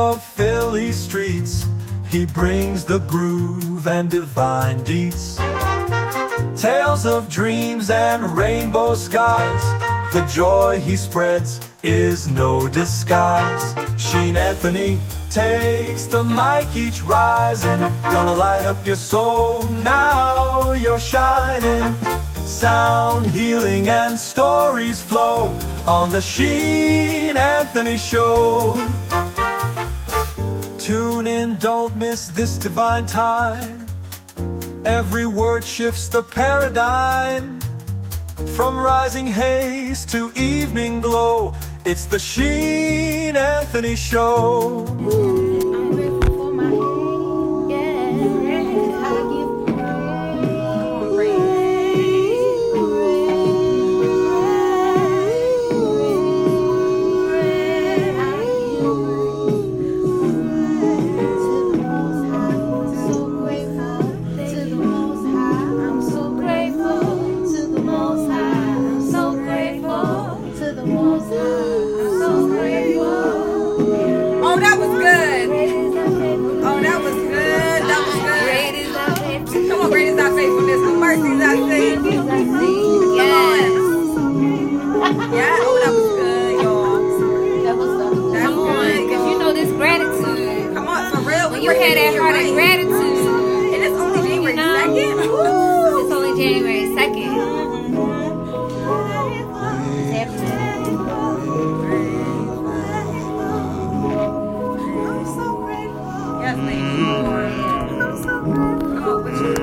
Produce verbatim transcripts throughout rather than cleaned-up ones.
of Philly streets. He brings the groove and divine beats, tales of dreams and rainbow skies. The joy he spreads is no disguise. Sheen Anthony takes the mic each rising, gonna light up your soul, now you're shining. Sound healing and stories flow on the Sheen Anthony Show. Tune in, don't miss this divine time. Every word shifts the paradigm. From rising haze to evening glow, it's the Sheen Anthony Show. You had that heart of gratitude. And it's only January second. It's only January second. I'm so grateful. Yes, thank you, Lord. I'm so grateful. Oh, what you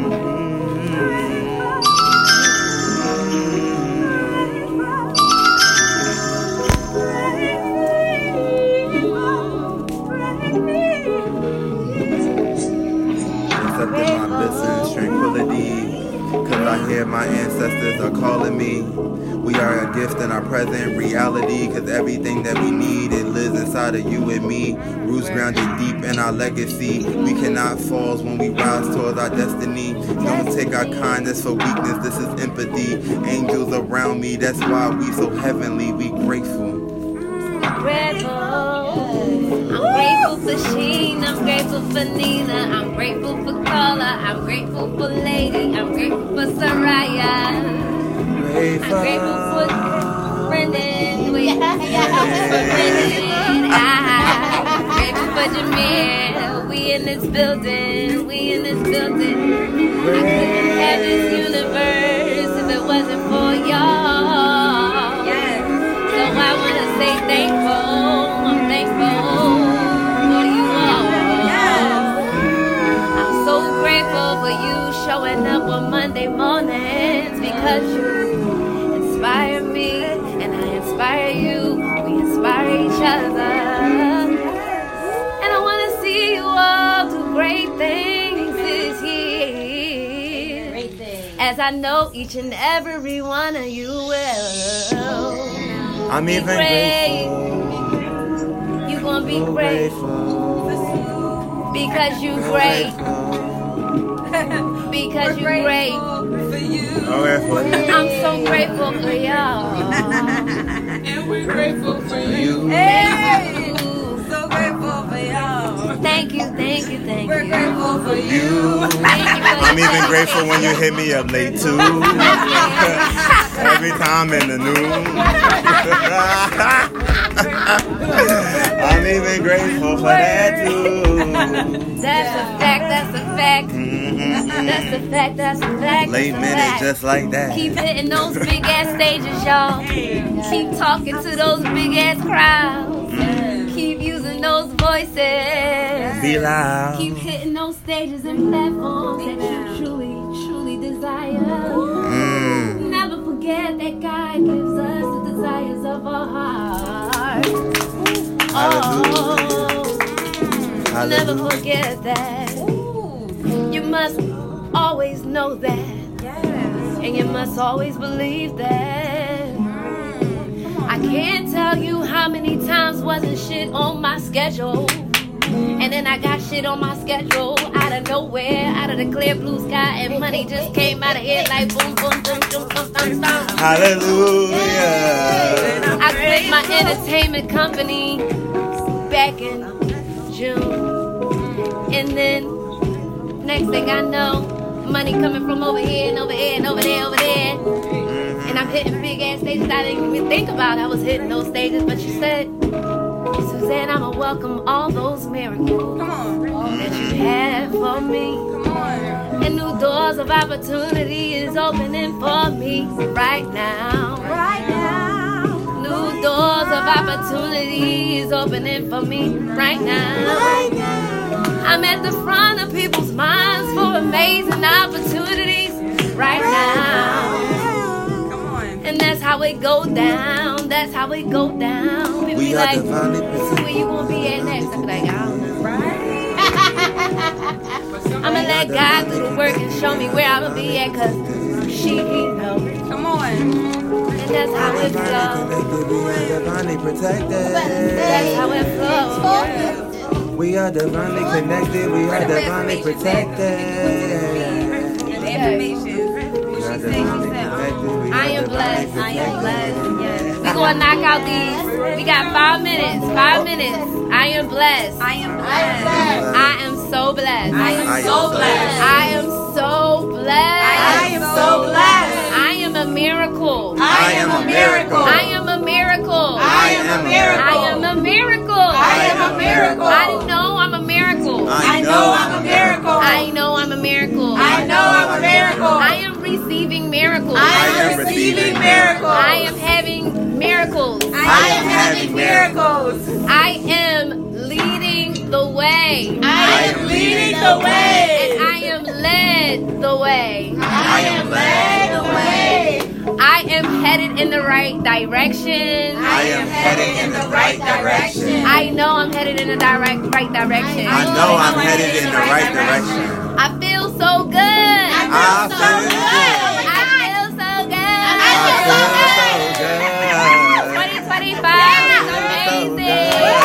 Cause I hear my ancestors are calling me. We are a gift in our present reality. Cause everything that we need, it lives inside of you and me. Roots grounded deep in our legacy. We cannot fall when we rise towards our destiny. Don't take our kindness for weakness, this is empathy. Angels around me, that's why we so heavenly. We grateful. Grateful. I'm grateful for Sheen, I'm grateful for Nina, I'm grateful for Carla, I'm grateful for Lady, I'm grateful for Soraya, I'm grateful for Brendan, wait, I'm grateful for Brendan, I'm grateful for Jameer. We in this building, we in this building. I couldn't have this universe if it wasn't for y'all. So I wanna say thankful, I'm thankful for you all. I'm so grateful for you showing up on Monday mornings, because you inspire me and I inspire you. We inspire each other, and I wanna see you all do great things this year, great things. As I know each and every one of you will. I'm even grateful. You gonna be grateful because you great. Because you great. For you. I'm so grateful for y'all. And we're grateful for you. Hey, so grateful for y'all. Thank you, thank you, thank We're you. We're grateful for you. Thank you for I'm your even grateful when you hit me up late too. Every time in the noon. I'm even grateful for that too. That's a fact, that's a fact. Mm-hmm. That's a fact, that's a fact. Late that's a minute fact. just like that. Keep hitting those big ass stages, y'all. Keep talking to those big ass crowds. Keep using those voices. Be loud. Keep hitting those stages and platforms that you truly, truly desire. Mm. Never forget that God gives us the desires of our heart. Oh, Hallelujah. never forget that. You must always know that. And you must always believe that. I can't tell you how many times wasn't shit on my schedule. And then I got shit on my schedule out of nowhere, out of the clear blue sky, and money just came out of here like boom, boom, boom, boom, boom, boom, boom. Hallelujah. I quit my entertainment company back in June. And then, next thing I know, money coming from over here and over here and over there, over there. And I'm hitting big ass stages I didn't even think about. I was hitting those stages, but you said, Suzanne, I'ma welcome all those miracles. Come on. That you have for me. Come on. And new doors of opportunity is opening for me right now. Right now. New doors of opportunity is opening for me right now. Right now. I'm at the front of people's minds for amazing opportunities right now. Come on. And that's how it go down. That's how it go down. People We be are like, divinely so where you gonna be at next? I be like, I don't know. I'ma let God do the work and show me where I'ma be at, cause she, he know. Come on. And that's how it flows. We are divinely protected. That's how it flows. We are divinely connected. We are divinely protected. The information. We are divinely connected. We I are am divinely blessed. I am protected. blessed. Yes. We gonna knock out these. We got five minutes. Five minutes. I am blessed. I am blessed. I am so blessed. I am I am so blessed. I am so blessed. I am so blessed. I am a miracle. I am a miracle. I am a miracle. I am a miracle. I am a miracle. I am a miracle. I know I'm a miracle. I know I'm a miracle. I know I'm a miracle. I know I'm a miracle. I am receiving miracles. I am receiving miracles. I am having miracles. I am having miracles. I am leading the way. I am leading the way. And I am led the way. I am led the way. I am headed in the right direction. I am headed in the right direction. I know I'm headed in the direct right direction. I know I'm headed in the right direction. I feel so good. I I feel good. I feel so good. I feel so good. twenty twenty-five is amazing.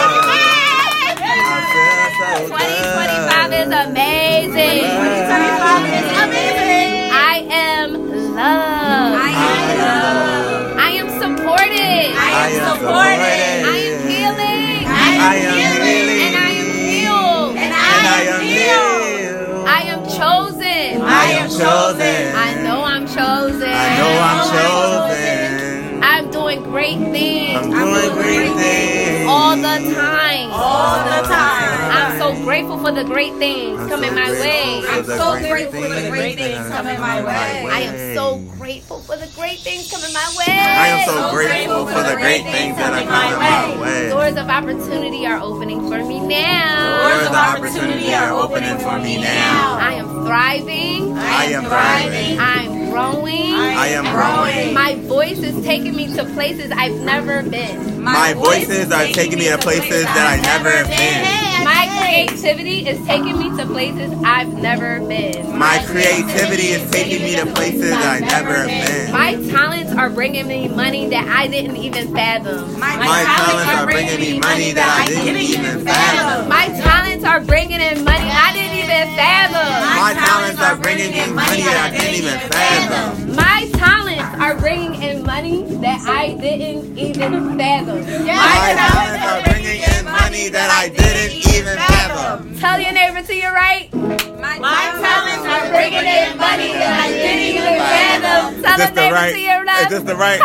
I feel so twenty good. twenty-five is amazing. twenty twenty-five is amazing. I am loved. I am loved. I am supported. I am supported. I am healing. I am healing. And I am healed. And And I am healed. healed. I am chosen. I am chosen. I know I'm chosen. I know I'm chosen. I'm doing great things. I'm doing great things. All the time. All the time. I'm so grateful for the great things I'm coming so my grateful way. for I'm the so great grateful for the great things coming my way. I am so grateful for the great things coming my way. I am so grateful for the great things that are coming my way. Doors of opportunity are opening for me now. Doors of opportunity are opening for me now. I am thriving. I am thriving. I'm growing. I am growing. My voice is taking me to places I've never been. My voices are taking me to places that I never been. My creativity is taking me to places I've never been. My creativity is taking me to places that I never been. My talents are bringing me money that I didn't even fathom. My talents are bringing me money that I didn't even fathom. My talents are bringing in money I didn't even fathom. My talents are bringing in money that I didn't even fathom. My talents are bringing in money that I didn't even fathom. My talents are bringing in money that I didn't even fathom. Tell your neighbor to your right. My talents are bringing in money that I didn't even fathom. Tell Is this the the neighbor right? to your Is left. this the right?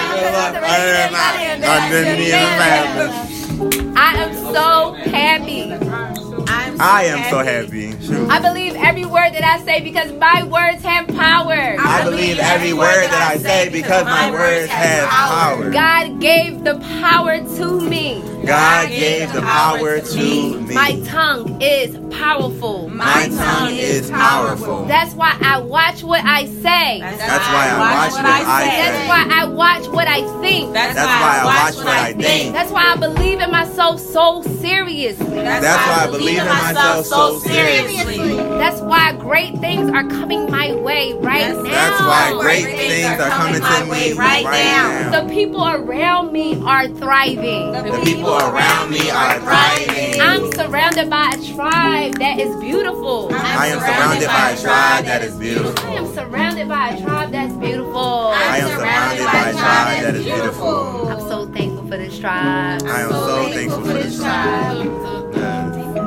I didn't even fathom. I am so happy. I am so happy. Shoot. I believe every word that I say because my words have power. I believe every word that I say because my words have power. God gave the power to me. God gave the power to me. My tongue is powerful. My tongue is powerful. That's why I watch what I say. That's why I watch what I That's say. why I watch what I think. That's why I watch what I think. That's why I believe in myself so seriously. That's why I believe in myself so seriously. That's why great things are coming my way right now. That's why great things are coming to me right now. The people around me are thriving. The people around me are thriving. I'm surrounded by a tribe that is beautiful. I am surrounded by a tribe that is beautiful. I am surrounded by a tribe that's beautiful. I am surrounded by a tribe that is beautiful. I'm so thankful for this tribe. I am so thankful for this tribe. Mm-mm.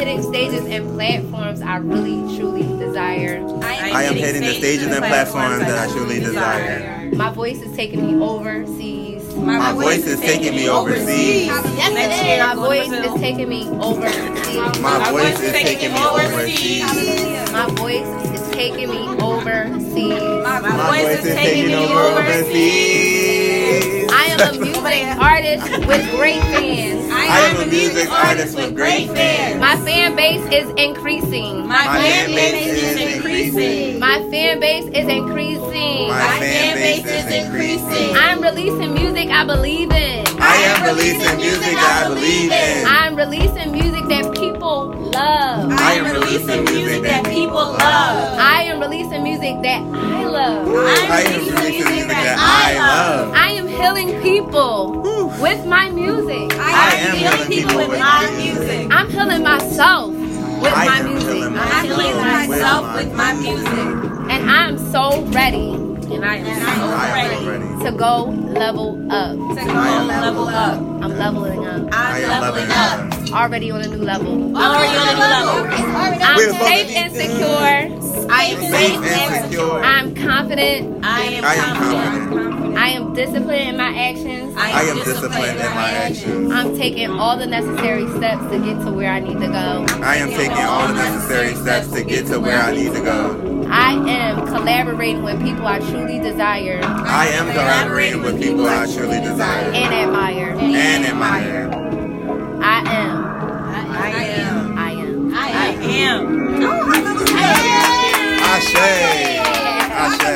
hitting stages and platforms I really truly desire. I am hitting the stages and platforms that I truly desire. My voice is taking me overseas. My voice is taking me overseas. My voice is taking me overseas. My voice is taking me overseas. My voice is taking me overseas. My voice is taking me overseas. I am a music artist with great fans. I am a music artist with great fans. My fan base is increasing. My fan base is increasing. My fan base is increasing. My fan base is increasing. I'm releasing music I believe in. I am releasing music I believe in. I'm releasing music that people love. I am releasing music that people love. I am releasing music that I love. I am releasing music that I love. I am healing people with my music. I am healing people with my music. I'm healing myself with I my am music. healing I'm healing myself with my music. And I'm so ready And I am so I am ready ready. to go level up. to go level up. I'm leveling up. I am leveling up. Already on a new level. Already on a new level. I'm We're safe supposed and to be secure. I am Safe and secure. I'm confident. I am I am confident. confident. I am disciplined in my actions. I am disciplined in my actions. I'm taking all the necessary steps to get to where I need to go. I am taking all the necessary steps to get to where I need to go. I am collaborating with people I truly desire I am collaborating with people I truly desire and admire. and admire. I am. I am. I am. I am. Ashe. Ashe.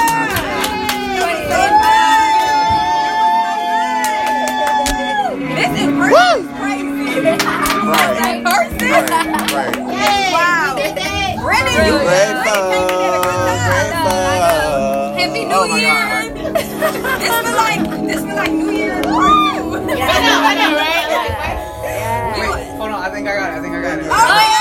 This is person crazy. Right. Person. Right. Right. Wow. Really? You Grateful. Grateful. Happy New Oh my Year. God. This feel like this feel like New Year. I know, I know, right? Wait, hold on. I think I got it. I think I got it. Oh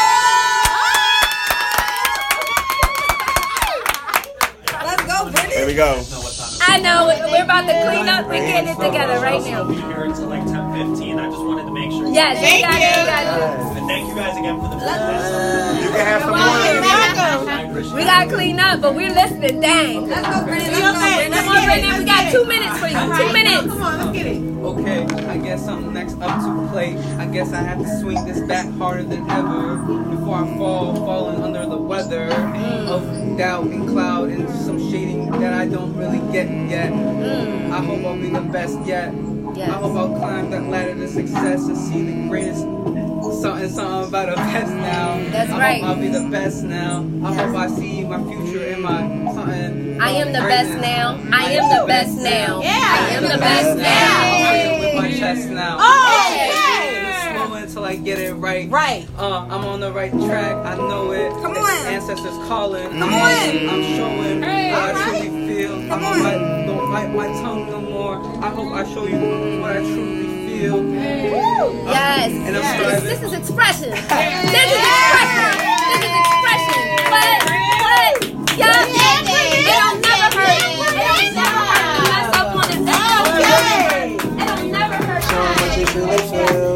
yeah. Let's go, Vinny. There we go. I know. We're about to clean up. We're getting it together right I'll now. be here until like ten fifteen. I just wanted to make sure. Yes, you got it. You got And thank you guys again for the business. You can have some more. I appreciate it. We got to clean up, but we're listening. Dang. Let's go, Vinny. Let's go, Vinny. Come on, Brittany. We got two minutes for you. Two minutes. Come on, let's get it. Okay, I guess something next up to plate. I guess I have to swing this back harder than ever before I fall, falling under the weather of doubt and cloud and some shading that I don't really get yet. I hope I'll be the best yet. Yes. I hope I'll climb that ladder to success and see the greatest something, something about a best now. That's I right. hope I'll be the best now. I hope I see my future in my something. I am the best now. I am the best now. Yeah. I am the best I now. am with my chest now. Oh, Slow until I get it right. Right. Uh, I'm on the right track. I know it. Come The on. Ancestors calling. Come on. I'm showing Hey, what I alright. truly feel. Come Don't on. bite, don't bite my tongue no more. I hope I show you what I truly feel. Yes. And I'm This, striving. this is expression. This is expression. This is expression. What? What? Yeah. It'll never hurt. It'll never hurt to mess up on this album. It'll never hurt to What you truly feel.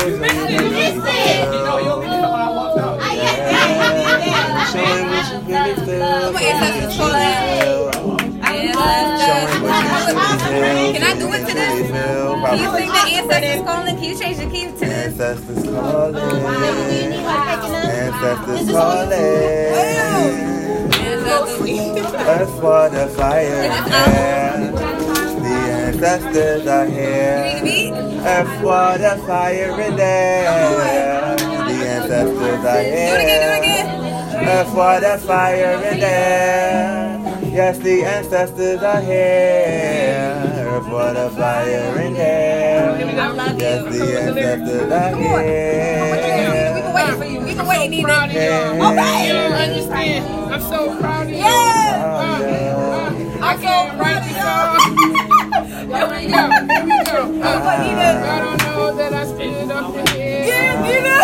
Showing what you really feel. Come on, Ancestors calling. Showing what you truly feel. Can I do it to this? Can you sing the Ancestors calling? Can you change the key to this? Ancestors calling. Ancestors calling. Earth, water, fire, and air. The ancestors are here. Earth, water, fire, and air. The ancestors are here. Earth, water, fire, and air. Yes, the ancestors are here. Earth, water, fire, and air. Yes, the ancestors are We here. can wait for you. We can wait, Nina. Yeah. Understand? I'm so proud of you. Yes. I can't proud of y'all. Here we go. Here we go. Uh, I don't know that I stood up in here. Yeah, Nina.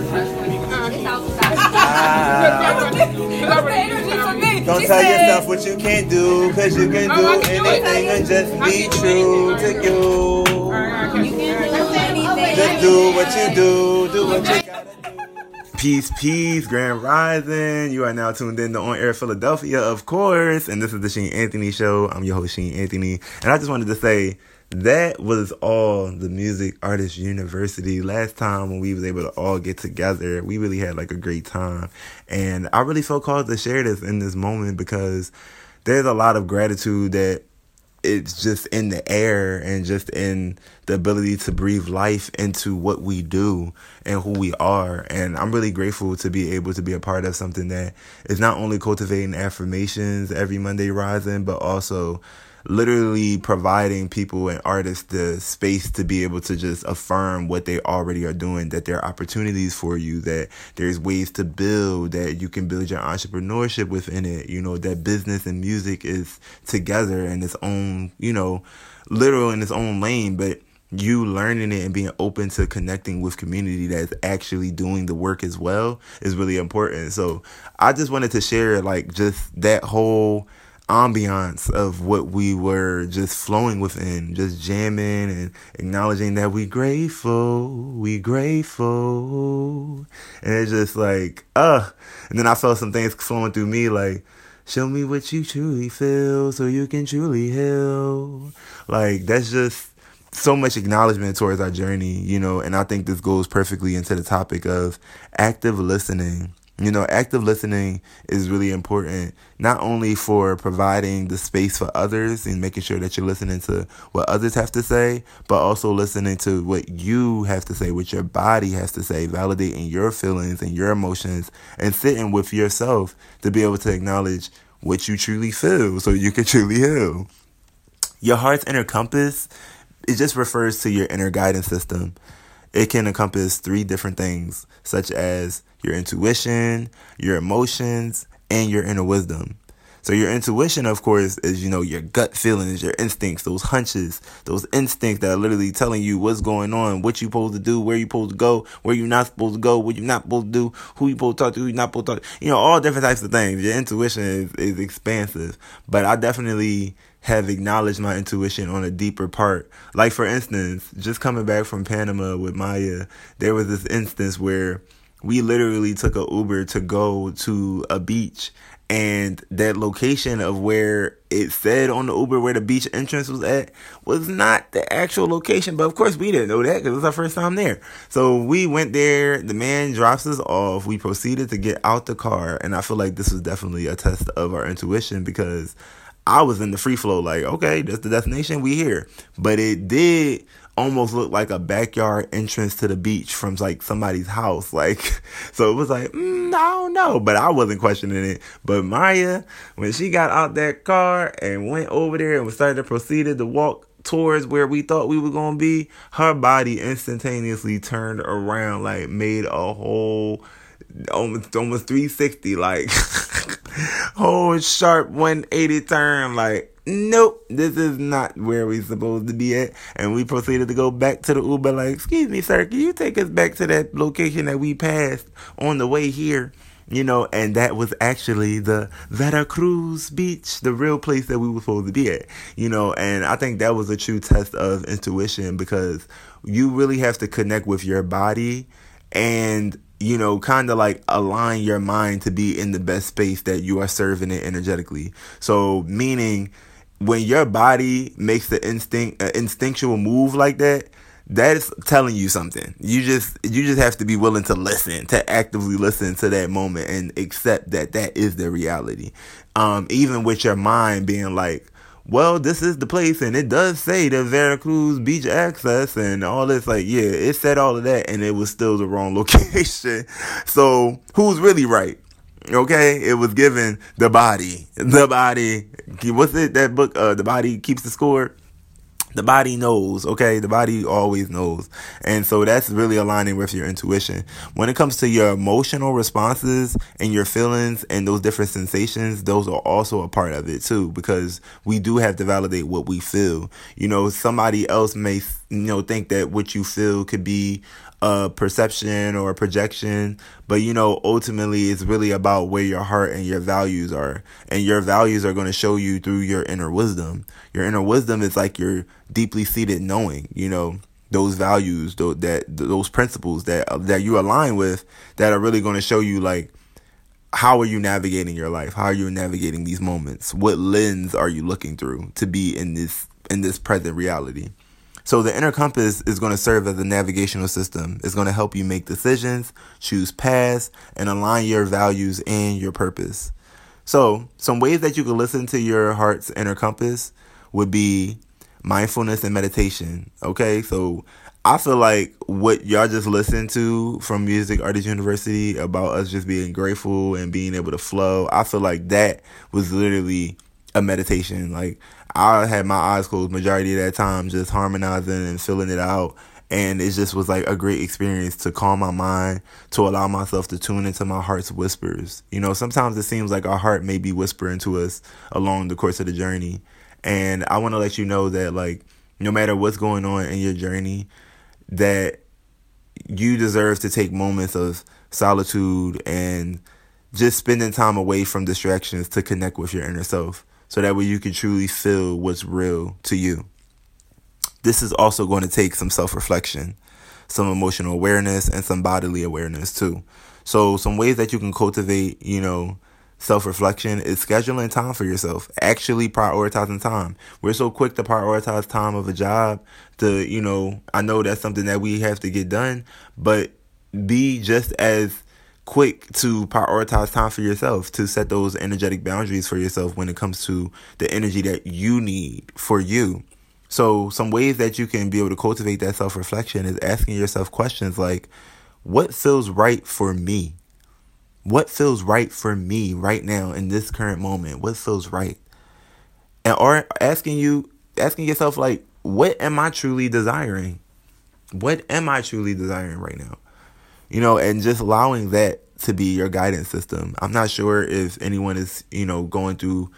Don't tell yourself what you can't do, cause you can do anything and just be true to you. Just do what you do, do what you gotta do. P Peace, peace, Grand Rising. You are now tuned in to On Air Philadelphia, of course. And this is the Sheen Anthony Show. I'm your host, Sheen Anthony. And I just wanted to say that was all the Music Artist University. Last time when we was able to all get together, we really had like a great time. And I really felt called to share this in this moment because there's a lot of gratitude that it's just in the air and just in the ability to breathe life into what we do and who we are. And I'm really grateful to be able to be a part of something that is not only cultivating affirmations every Monday rising, but also literally providing people and artists the space to be able to just affirm what they already are doing, that there are opportunities for you, that there's ways to build, that you can build your entrepreneurship within it, you know, that business and music is together in its own, you know, literal in its own lane, but you learning it and being open to connecting with community that's actually doing the work as well is really important. So I just wanted to share like just that whole ambiance of what we were just flowing within, just jamming and acknowledging that we grateful, we grateful. And it's just like, uh, and then I felt some things flowing through me like, show me what you truly feel so you can truly heal. Like, that's just so much acknowledgement towards our journey, you know, and I think this goes perfectly into the topic of active listening. You know, active listening is really important, not only for providing the space for others and making sure that you're listening to what others have to say, but also listening to what you have to say, what your body has to say, validating your feelings and your emotions, and sitting with yourself to be able to acknowledge what you truly feel so you can truly heal. Your heart's inner compass, it just refers to your inner guidance system. It can encompass three different things, such as your intuition, your emotions, and your inner wisdom. So your intuition, of course, is, you know, your gut feelings, your instincts, those hunches, those instincts that are literally telling you what's going on, what you're supposed to do, where you're supposed to go, where you're not supposed to go, what you're not supposed to do, who you're supposed to talk to, who you're not supposed to talk to. You know, all different types of things. Your intuition is, is expansive. But I definitely have acknowledged my intuition on a deeper part. Like, for instance, just coming back from Panama with Maya, there was this instance where we literally took an Uber to go to a beach, and that location of where it said on the Uber where the beach entrance was at was not the actual location. But of course we didn't know that because it was our first time there. So we went there. The man drops us off. We proceeded to get out the car. And I feel like this was definitely a test of our intuition because I was in the free flow like, okay, that's the destination, we here. But it did almost look like a backyard entrance to the beach from like somebody's house. Like, so it was like, mm, I don't know. But I wasn't questioning it. But Maya, when she got out that car and went over there and we started to proceeded to walk towards where we thought we were going to be, her body instantaneously turned around, like made a whole almost almost three sixty, like whole sharp one eighty turn, like, nope, this is not where we supposed to be at. And we proceeded to go back to the Uber like, excuse me, sir, can you take us back to that location that we passed on the way here? You know, and that was actually the Veracruz Beach, the real place that we were supposed to be at, you know. And I think that was a true test of intuition because you really have to connect with your body and, you know, kind of like align your mind to be in the best space that you are serving it energetically. So meaning when your body makes the instinct, uh, instinctual move like that, that is telling you something. You just you just have to be willing to listen, to actively listen to that moment and accept that that is the reality. Um, even with your mind being like, well, this is the place and it does say the Veracruz Beach access and all this. Like, yeah, it said all of that and it was still the wrong location. So who's really right? Okay, it was given the body. The body. What's it? That book, uh, The Body Keeps the Score. The body knows, okay? The body always knows. And so that's really aligning with your intuition. When it comes to your emotional responses and your feelings and those different sensations, those are also a part of it too, because we do have to validate what we feel. You know, somebody else may, you know, think that what you feel could be a perception or a projection, but you know, ultimately it's really about where your heart and your values are, and your values are going to show you through your inner wisdom. Your inner wisdom is like your deeply seated knowing, you know, those values, those, that those principles that that you align with, that are really going to show you, like, how are you navigating your life? How are you navigating these moments? What lens are you looking through to be in this in this present reality? So the inner compass is going to serve as a navigational system. It's going to help you make decisions, choose paths, and align your values and your purpose. So some ways that you can listen to your heart's inner compass would be mindfulness and meditation. Okay, so I feel like what y'all just listened to from Music Artist University about us just being grateful and being able to flow, I feel like that was literally a meditation. Like, I had my eyes closed majority of that time, just harmonizing and filling it out. And it just was like a great experience to calm my mind, to allow myself to tune into my heart's whispers. You know, sometimes it seems like our heart may be whispering to us along the course of the journey. And I want to let you know that, like, no matter what's going on in your journey, that you deserve to take moments of solitude and just spending time away from distractions to connect with your inner self, so that way you can truly feel what's real to you. This is also going to take some self-reflection, some emotional awareness, and some bodily awareness too. So some ways that you can cultivate, you know, self-reflection is scheduling time for yourself, actually prioritizing time. We're so quick to prioritize time of a job to, you know, I know that's something that we have to get done, but be just as quick to prioritize time for yourself, to set those energetic boundaries for yourself when it comes to the energy that you need for you. So some ways that you can be able to cultivate that self-reflection is asking yourself questions like, what feels right for me? What feels right for me right now in this current moment? What feels right? And or asking you, asking yourself, like, what am I truly desiring? What am I truly desiring right now? You know, and just allowing that to be your guidance system. I'm not sure if anyone is, you know, going through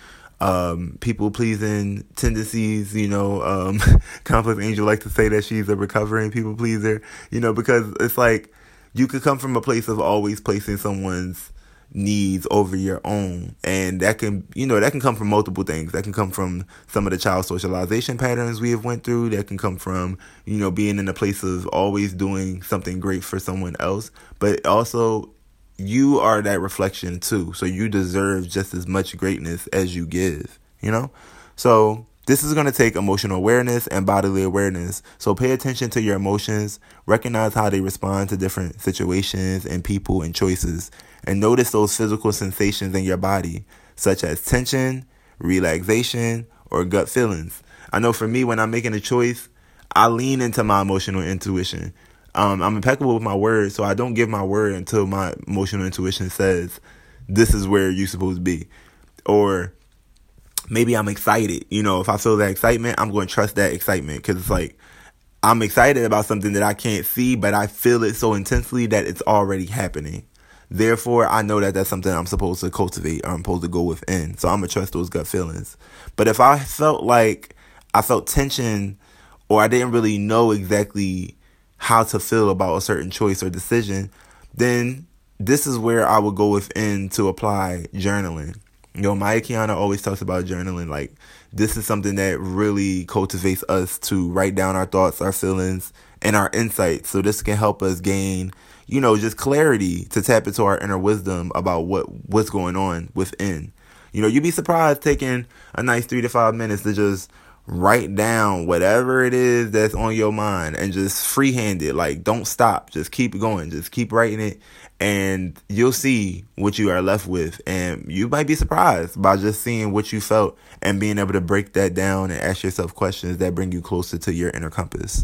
um, people-pleasing tendencies. You know, um, Complex Angel like to say that she's a recovering people-pleaser, you know, because it's like, you could come from a place of always placing someone's needs over your own. And that can, you know, that can come from multiple things. That can come from some of the child socialization patterns we have went through. That can come from, you know, being in a place of always doing something great for someone else. But also, you are that reflection too. So you deserve just as much greatness as you give, you know? So this is going to take emotional awareness and bodily awareness. So pay attention to your emotions, recognize how they respond to different situations and people and choices, and notice those physical sensations in your body, such as tension, relaxation, or gut feelings. I know for me, when I'm making a choice, I lean into my emotional intuition. Um, I'm impeccable with my words, so I don't give my word until my emotional intuition says, this is where you're supposed to be. Or maybe I'm excited. You know, if I feel that excitement, I'm going to trust that excitement, because it's like, I'm excited about something that I can't see, but I feel it so intensely that it's already happening. Therefore, I know that that's something I'm supposed to cultivate, or I'm supposed to go within. So I'm going to trust those gut feelings. But if I felt like I felt tension, or I didn't really know exactly how to feel about a certain choice or decision, then this is where I would go within to apply journaling. You know, Maya Kiana always talks about journaling. Like, this is something that really cultivates us to write down our thoughts, our feelings, and our insights. So this can help us gain, you know, just clarity to tap into our inner wisdom about what, what's going on within. You know, you'd be surprised taking a nice three to five minutes to just write down whatever it is that's on your mind and just freehand it. Like, don't stop. Just keep going. Just keep writing it. And you'll see what you are left with. And you might be surprised by just seeing what you felt and being able to break that down and ask yourself questions that bring you closer to your inner compass.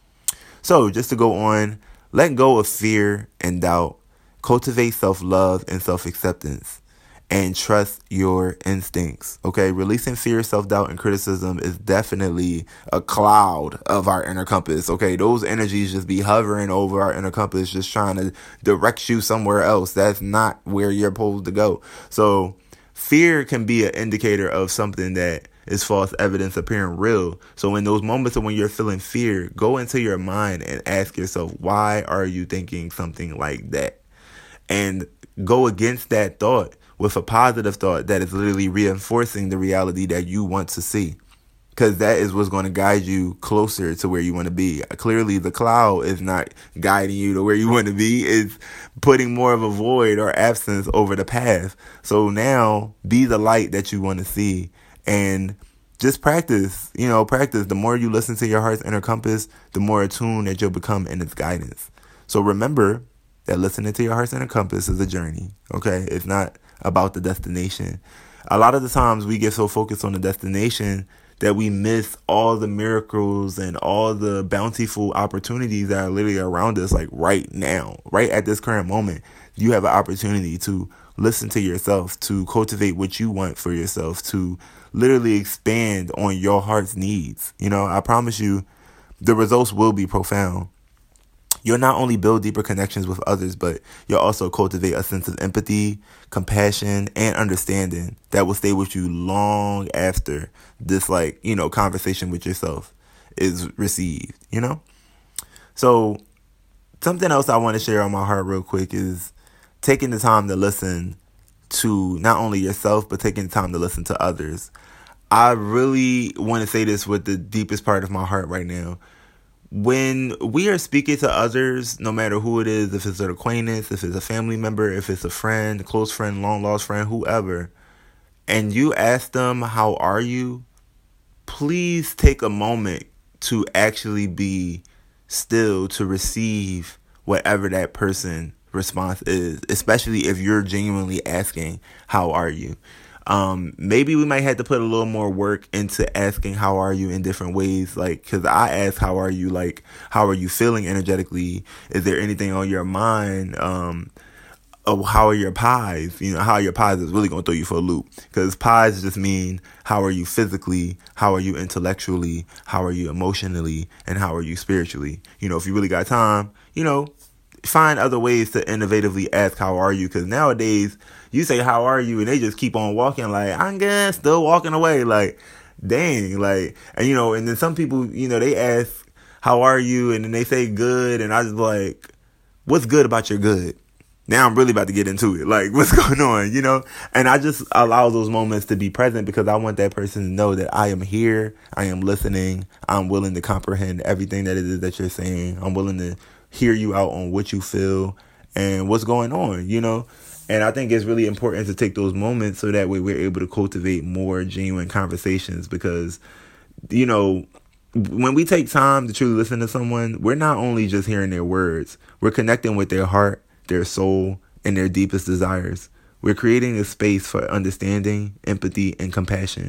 So just to go on, let go of fear and doubt. Cultivate self-love and self-acceptance. And trust your instincts, okay? Releasing fear, self-doubt, and criticism is definitely a cloud of our inner compass, okay? Those energies just be hovering over our inner compass, just trying to direct you somewhere else. That's not where you're supposed to go. So fear can be an indicator of something that is false evidence appearing real. So in those moments of when you're feeling fear, go into your mind and ask yourself, why are you thinking something like that? And go against that thought with a positive thought that is literally reinforcing the reality that you want to see. because that is what's going to guide you closer to where you want to be. Clearly, the cloud is not guiding you to where you want to be. It's putting more of a void or absence over the path. So now, be the light that you want to see, and just practice. You know, practice. The more you listen to your heart's inner compass, the more attuned that you'll become in its guidance. So remember that listening to your heart's inner compass is a journey. Okay, it's not about the destination. A lot of the times we get so focused on the destination that we miss all the miracles and all the bountiful opportunities that are literally around us, like right now, right at this current moment. You have an opportunity to listen to yourself, to cultivate what you want for yourself, to literally expand on your heart's needs. You know, I promise you, the results will be profound. You'll not only build deeper connections with others, but you'll also cultivate a sense of empathy, compassion, and understanding that will stay with you long after this, like, you know, conversation with yourself is received, you know? So something else I want to share on my heart real quick is taking the time to listen to not only yourself, but taking the time to listen to others. I really want to say this with the deepest part of my heart right now. When we are speaking to others, no matter who it is, if it's an acquaintance, if it's a family member, if it's a friend, a close friend, long lost friend, whoever, and you ask them, how are you? Please take a moment to actually be still to receive whatever that person response is, especially if you're genuinely asking, how are you? Um, maybe we might have to put a little more work into asking how are you in different ways. Like, cause I ask, how are you? Like, how are you feeling energetically? Is there anything on your mind? Um, oh, how are your pies? You know, how are your pies is really going to throw you for a loop, cause pies just mean, how are you physically? How are you intellectually? How are you emotionally? And how are you spiritually? You know, if you really got time, you know, find other ways to innovatively ask, how are you? Cause nowadays, you say, how are you? And they just keep on walking like, I'm good, still walking away. Like, dang, like, and you know, and then some people, you know, they ask, how are you? And then they say good. And I just like, what's good about your good? Now I'm really about to get into it. Like, what's going on, you know? And I just allow those moments to be present because I want that person to know that I am here. I am listening. I'm willing to comprehend everything that it is that you're saying. I'm willing to hear you out on what you feel and what's going on, you know? And I think it's really important to take those moments so that way we're able to cultivate more genuine conversations because, you know, when we take time to truly listen to someone, we're not only just hearing their words, we're connecting with their heart, their soul, and their deepest desires. We're creating a space for understanding, empathy, and compassion.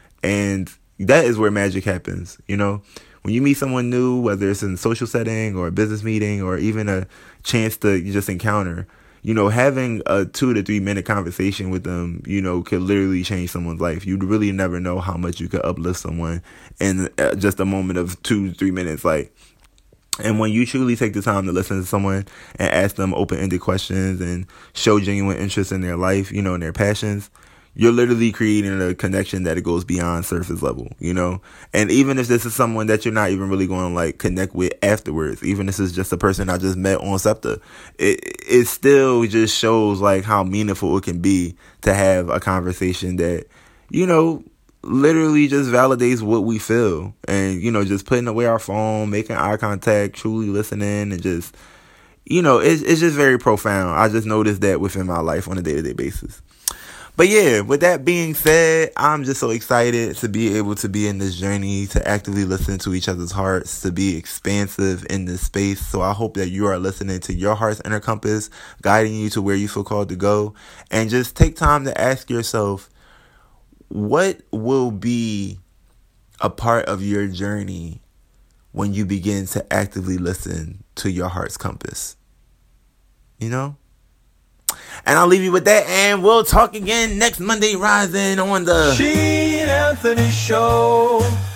And that is where magic happens, you know? When you meet someone new, whether it's in a social setting or a business meeting or even a chance to just encounter, you know, having a two to three minute conversation with them, you know, could literally change someone's life. You'd really never know how much you could uplift someone in just a moment of two to three minutes. Like, and when you truly take the time to listen to someone and ask them open-ended questions and show genuine interest in their life, you know, and their passions, you're literally creating a connection that it goes beyond surface level, you know? And even if this is someone that you're not even really going to like connect with afterwards, even if this is just a person I just met on SEPTA, it, it still just shows like how meaningful it can be to have a conversation that, you know, literally just validates what we feel. And, you know, just putting away our phone, making eye contact, truly listening, and just, you know, it's, it's just very profound. I just noticed that within my life on a day-to-day basis. But yeah, with that being said, I'm just so excited to be able to be in this journey, to actively listen to each other's hearts, to be expansive in this space. So I hope that you are listening to your heart's inner compass, guiding you to where you feel called to go. And just take time to ask yourself, what will be a part of your journey when you begin to actively listen to your heart's compass? You know? And I'll leave you with that, and we'll talk again next Monday Rising on the She Anthony Show.